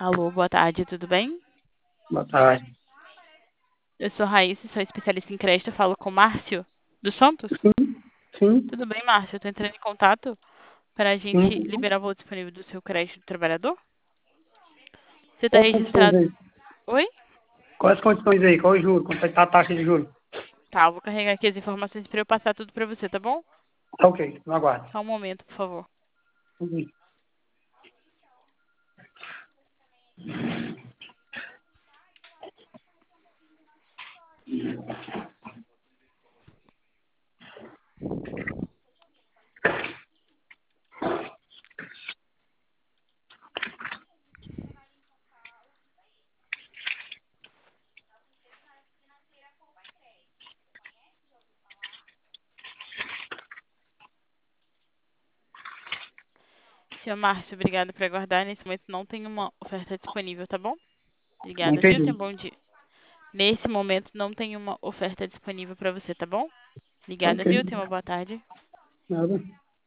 Alô, boa tarde, tudo bem? Boa tarde. Eu sou Raíssa, sou especialista em crédito, eu falo com o Márcio dos Santos. Sim, Tudo bem, Márcio? Eu tô entrando em contato para a gente sim. liberar o valor disponível do seu crédito do trabalhador. Você está Quais as condições registrado... aí? Oi? Quais as condições aí? Qual o juro? Quanto é que tá a taxa de juros? Tá, eu vou carregar aqui as informações para eu passar tudo para você, tá bom? Tá ok, não aguardo. Só um momento, por favor. Uhum. Senhor Márcio, obrigado por aguardar. Nesse momento não tem uma oferta disponível, tá bom? Não Obrigada, viu? Tenha entendi. um bom dia. Nesse momento não tem uma oferta disponível para você, tá bom? Tá Obrigada, ok. viu? Tenha uma boa tarde. Nada.